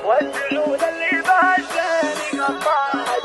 والسعود اللي بهالزين قطعت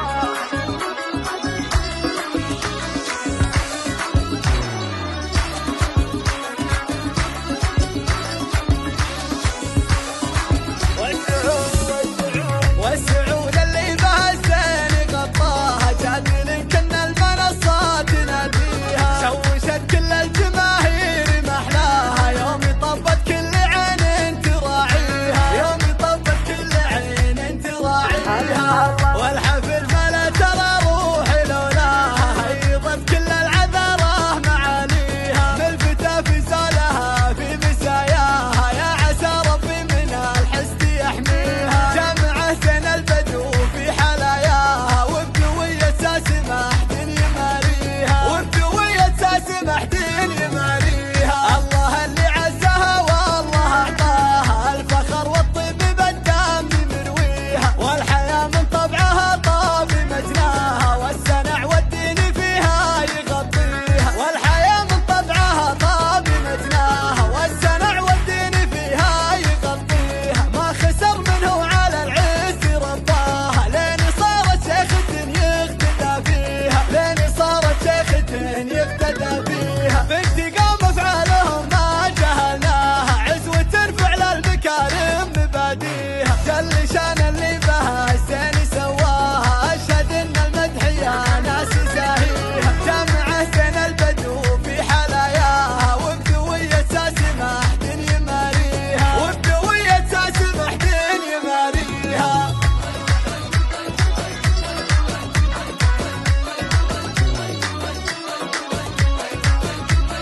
والسعود اللي بهالزين قطعها جادل كن المنصات ناديها شوشت كل الجماهير محلاها يوم طبت كل عين تراعيها يوم طبت كل عين تراعيها والحفل فلا ترى روحي لولاها هيضت كل العذره معاليها ملفتة في سالها في مساياها يا عسى ربي من الحسد يحميها جمعه زين البدو في حلاياها وبدوية ساسمة حدين يماريها وبدوية ساسمة حدين يماريها الله اللي عزها والله اعطاها الفخر والطيب بالدم يمرويها والحياة من طبعها طافي مجناها والسنع والدين فيها يغطيها والحياة من طبعها طافي مجناها والسنع والدين فيها يغطيها ما خسر منه على العز رباها لين صارت شيخة يقتدى فيها لين صارت شيخة يقتدى فيها باستقام افعالهم ما جهلناها عزوة ترفع للمكارم مباديها جل شان اللي بها الزين سواها اشهد ان المدح يا ناس زاهيها جمعه زين البدو في حلاياها وبدوية ساسمة حدين يماريها وبدوية ساسمة حدين يماريها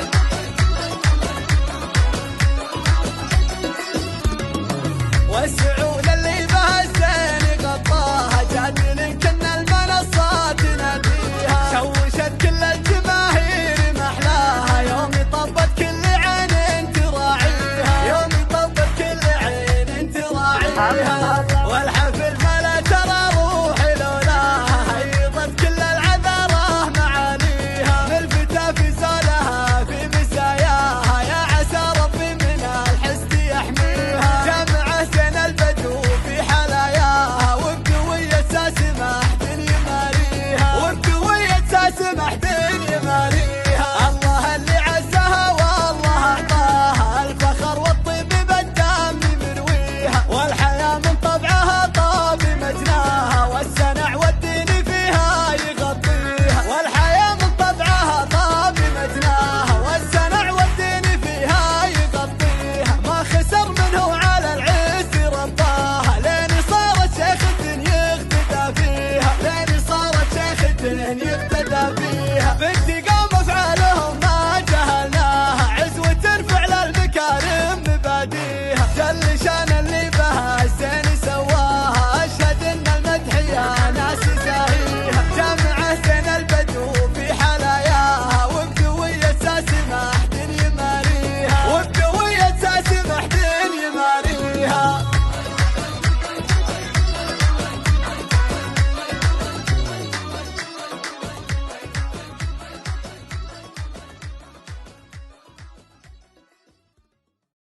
والسعود